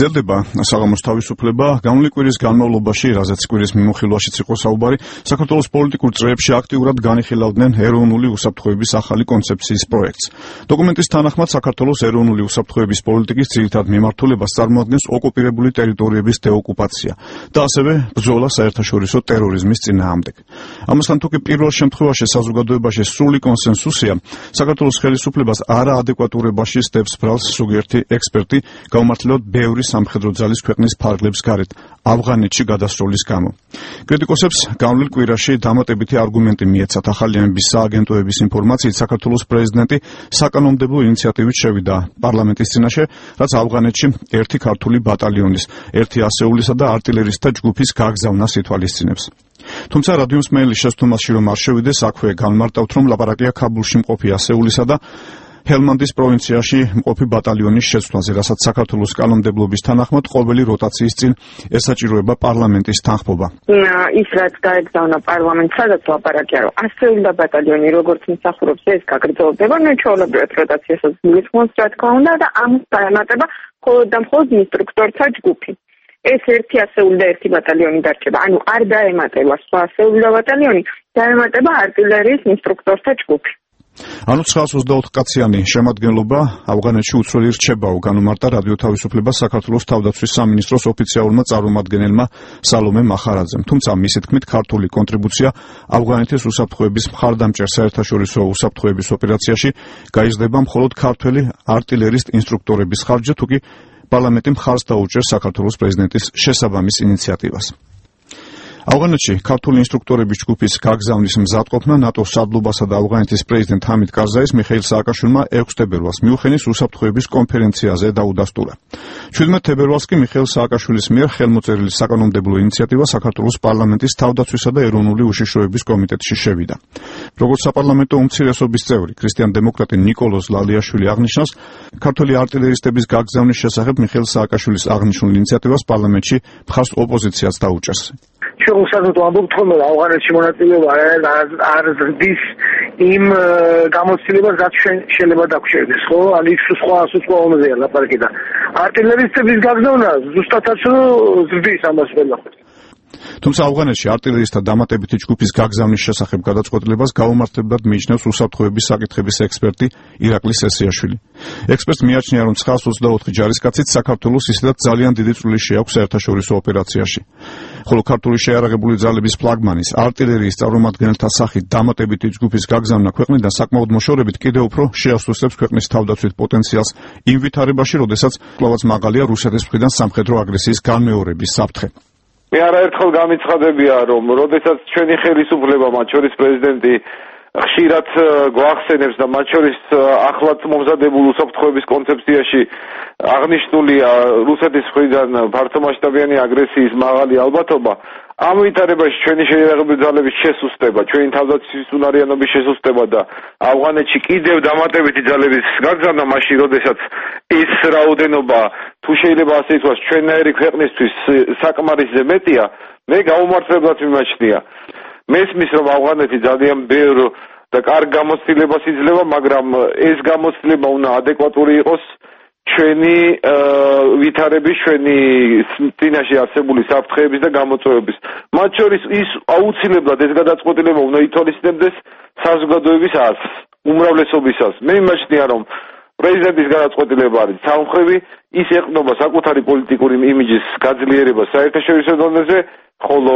გრძელდება საღამოს თავისუფლება. Განვლილი კვირის განმავლობაში, რაზეც კვირის მიმოხილვაშიც იყო საუბარი, საქართველოს პოლიტიკურ წრეებში აქტიურად განიხილავდნენ ეროვნული უსაფრთხოების ახალი კონცეფციის პროექტს. დოკუმენტის თანახმად, საქართველოს ეროვნული უსაფრთხოების პოლიტიკის ძირითად მიმართულებას წარმოადგენს ოკუპირებული ტერიტორიების დეოკუპაცია და ასევე ბრძოლა საერთაშორისო ტერორიზმის წინააღმდეგ. ამასთან თუ კი პირველ შემთხვევაში საზოგადოებაში სრული კონსენსუსია, საქართველოს ხელისუფლებას არაადეკვატურებაში სდევს ბრალს ზოგიერთი ექსპერტი, გაუმართლებლად ბევრი სამხედრო ძალის ქვეყნის ფარგლებს გარეთ ავღანეთში გადასროლის გამო. კრიტიკოსებს განვლილ კვირაში დამატებითი არგუმენტი მიეცათ. ახალი ამების სააგენტოების ინფორმაციით, საქართველოს პრეზიდენტი საკანონმდებლო ინიციატივით შევიდა პარლამენტის წინაშე, რაც ავღანეთში ერთი ქართული ბატალიონის, ერთი ასეულისა და артиლერისტთა ჯგუფის გაგზავნას ითვალისწინებს. თუმცა რადიო მსმენელის შესთქმაში რომ არ შევიდეს, აქვე განმარტავთ, რომ ლაპარაკია ქაბულში მყოფი ასეულისა და ჰელმანდის პროვინციაში მყოფი ბატალიონის შეცვლაზე, რასაც საქართველოს კანონმდებლობის თანახმად ყოველი როტაციის წინ ესაჭიროება პარლამენტის თანხმობა. ის რაც გაეგზავნა პარლამენტს, სადაც ლაპარაკია, რომ ასეული და ბატალიონი როგორც მსახურობს, ეს გაგრძელდება, ჩვეულებრივად როტაციასაც მიგიხმოს, რა თქმა უნდა, და ამას დაემატება მხოლოდ და მხოლოდ ინსტრუქტორთა ჯგუფი. ეს ერთი ასეული და ერთი ბატალიონი დარჩება. ანუ არ დაემატება სხვა ასეული და ბატალიონი, დაემატება артиლერიის ინსტრუქტორთა ჯგუფი. ანუ 924 კაციანი შემადგენლობა ავღანეთში უცვლელი რჩებაო, განუმარტა რადიო თავისუფლებას საქართველოს თავდაცვის სამინისტროს ოფიციალურმა წარმომადგენელმა სალომე მახარაძემ. თუმცა მისი თქმით, ქართული კონტრიბუცია ავღანეთის უსაფრთხოების მხარდამჭერ საერთაშორისო უსაფრთხოების ოპერაციაში გაიზრდება მხოლოდ ქართველი артиლერისტ ინსტრუქტორების ხარჯზე, თუკი პარლამენტი მხარს დაუჭერს საქართველოს პრეზიდენტის შესაბამის ინიციატივას. ავღანეთში ქართული ინსტრუქტორების ჯგუფის გაგზავნის მზადყოფნა ნატოს სარდლობასა და ავღანეთის პრეზიდენტ ჰამიდ კარზაის მიხეილ სააკაშვილმა 6 თებერვალს მიუხენის უსაფრთხოების კონფერენციაზე დაუდასტურა. 17 თებერვალს კი მიხეილ სააკაშვილის მიერ ხელმოწერილი საკანონმდებლო ინიციატივა საქართველოს პარლამენტის თავდაცვისა და ეროვნული უშიშროების კომიტეტში შევიდა. როგორც საპარლამენტო უმცირესობის წევრი, ქრისტიან-დემოკრატი ნიკოლოზ ლალიაშვილი აღნიშნავს, ქართველი არტილერისტების გაგზავნის შესახებ მიხეილ სააკაშვილის აღნიშნულ ინიციატივას პარლამენტში მხარს ოპოზიციაც დაუჭერს. შეუსაბამოდ ამბობთ, რომ ავღანეთში მონაწილეობა არ ზრდის იმ გამოცდილებას, რაც შეიძლება დაგვრჩერდეს, ხო? ან ის სხვა ომზეა ლაპარაკი და არტილერისტების გაგზავნა ზუსტადაც ზრდის ამას ყველა. თუმცა ავღანეთში არტილერისტთა დამატებითი ჯგუფის გაგზავნის შესახებ გადაწყვეტილებას გაუმართლებლად მიიჩნევს უსაფრთხოების საკითხების ექსპერტი ირაკლი სესიაშვილი. ექსპერტს მიაჩნია, რომ 924 ჯარისკაცით საქართველოს ისედაც ძალიან დიდი წვლილი შეაქვს საერთაშორისო ოპერაციაში. ხოლო ქართული შეიარაღებული ძალების ფლაგმანის არტილერიის წარმომადგენელთა სახით დამატებითი ჯგუფის გაგზავნა ქვეყნიდან საკმაოდ მოშორებით კიდევ უფრო შეასუსტებს ქვეყნის თავდაცვით პოტენციალს იმ ვითარებაში, როდესაც კვლავაც მაღალია რუსეთის მხრიდან სამხედრო აგრესიის განმეორების საფრთხე. მე არაერთხელ გამიცხადებია, რომ როდესაც ჩვენი ხელისუფლება, მათ შორის პრეზიდენტი ხშირად გვახსენებს და მათ შორის ახლად მომზადებულ უსაფრთხოების კონცეფციაში აღნიშნულია რუსეთის მხრიდან ფართომასშტაბიანი აგრესიის მაღალი ალბათობა, ამ ვითარებაში ჩვენი შეიარაღებული ძალების შესუსტება, ჩვენი თავდაცვის უნარიანობის შესუსტება და ავღანეთში კიდევ დამატებითი ძალების გაგზავნა მაშინ, როდესაც ეს რაოდენობა თუ შეიძლება ასე ითქვას, ჩვენნაირი ქვეყნისთვის საკმარისზე მეტია, მე გაუმართლებლად მიმაჩნია. მესმის, რომ ავღანეთი ძალიან ბევრ და კარგ გამოცდილებას იძლევა, მაგრამ ეს გამოცდილება უნდა ადეკვატური იყოს ჩვენი ვითარების, ჩვენი წინაშე არსებული საფრთხეების და გამოწვევების. მათ შორის ის აუცილებლად ეს გადაწყვეტილება უნდა ითვალისწინებდეს საზოგადოების აზრს, უმრავლესობისას. მე მიმაჩნია, რომ პრეზიდენტის გადაწყვეტილება არის სამხრივი, ის ეყრდნობა საკუთარი პოლიტიკური იმიჯის გაძლიერებას საერთაშორისო დონეზე, ხოლო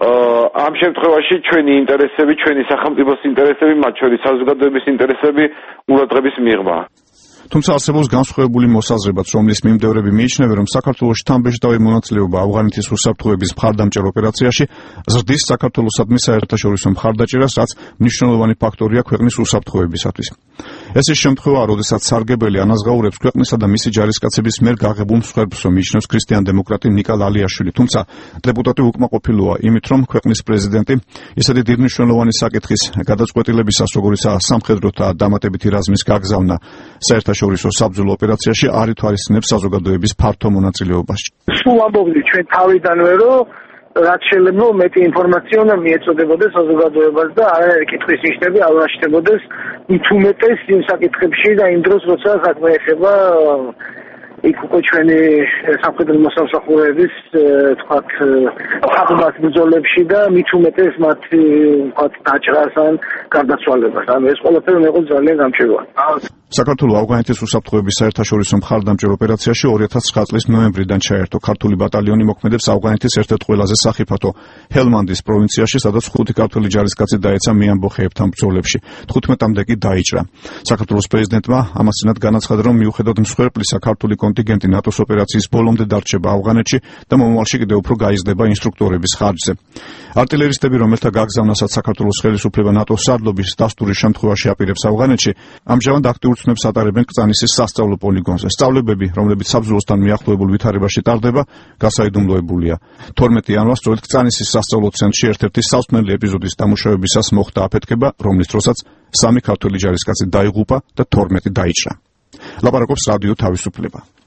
ამ შემთხვევაში ჩვენი ინტერესები, ჩვენი სახელმწიფოს ინტერესები, მათ შორის საზოგადოების ინტერესები ყურადღების მიღმა. თუმცა არსებობს განსხვავებული მოსაზრებაც, რომლის მიმდევრები მიიჩნევენ, რომ საქართველოში თამბეშდავი მონაწილეობა ავღანეთის უსაფრთხოების მხარდამჭერ ოპერაციაში ზრდის საქართველოსადმი საერთაშორისო მხარდაჭერას, რაც მნიშვნელოვანი ფაქტორია ქვეყნის უსაფრთხოებისათვის. ეს ის შემთხვევაა, როდესაც სარგებელი ანაზღაურებს ქვეყნისა და მისი ჯარისკაცების მიერ გაღებულ მსხვერპლს, რომ მიიჩნევს ქრისტიან-დემოკრატი ნიკა ლალიაშვილი. თუმცა დეპუტატი უკმაყოფილოა იმით, რომ ქვეყნის პრეზიდენტი ისეთი დიდმნიშვნელოვანი საკითხის გადაწყვეტილებისას, როგორიცაა სამხედროთა დამატებითი რაზმის გაგზავნა საერთაშორისო საბრძოლო ოპერაციაში, არ ითვალისწინებს საზოგადოების ფართო მონაწილეობას. სულ ამბობდი ჩვენ თავიდანვე, რომ რაც შეიძლება მეტი ინფორმაცია უნდა მიეწოდებოდეს საზოგადოებას და არაერთი კითხვის ნიშნები არ უნაშთებოდეს მithumetes იმ საკითხებში და იმ დროს, როცა საქმე ეხება იქ უკვე ჩვენი სამხედრო მოსამსახურეების თქვათ ხაბმას ბრძოლებში და მით უმეტეს მათ თქვათ დაჭრას ან გარდაცვალებას. ანუ ეს ყველაფერი იყო ძალიან გამჭირველი. საქართველოს ავღანეთის უსაფრთხოების საერთაშორისო მხარდამჭერ ოპერაციაში 2009 წლის ნოემბრიდან ჩაერთო ქართული ბატალიონი მოქმედებს ავღანეთის ერთ-ერთ ყველაზე სახიფათო ჰელმანდის პროვინციაში, სადაც 5 ქართველი ჯარისკაცი დაეცა მეამბოხეებთან ბრძოლებში. 15-მდე კი დაიჭრა. საქართველოს პრეზიდენტმა ამასთანავ განაცხადა, რომ მიუხედავად მსხვერპლისა, ქართული კონტინგენტი ნატოს ოპერაციის ბოლომდე დარჩება ავღანეთში და მომავალში კიდევ უფრო გაიზრდება ინსტრუქტორების ხარჯზე. არტილერისტები, რომელთა გაგზავნასაც საქართველოს ხელისუფლება ნატოს სარდლობის დასტურის შემთხვევაში აპირებს ავღანეთში, ამჟამად აქტიურ ცნებს ატარებენ კრწანისის სასწავლო პოლიგონზე. სწავლებები, რომლებიც საბრძოლოსთან მიახლოებულ ვითარებაში ტარდება, გასაიდუმლოებულია. 12 იანვარს სწორედ კრწანისის სასწავლო ცენტრში ერთ-ერთი სავსმელი ეპიზოდის დამუშავებისას მოხდა აფეთქება, რომლის დროსაც 3 ქართველი ჯარისკაცი დაიღუპა და 12 დაიჭრა. ლაპარაკობს რადიო თავისუფლება.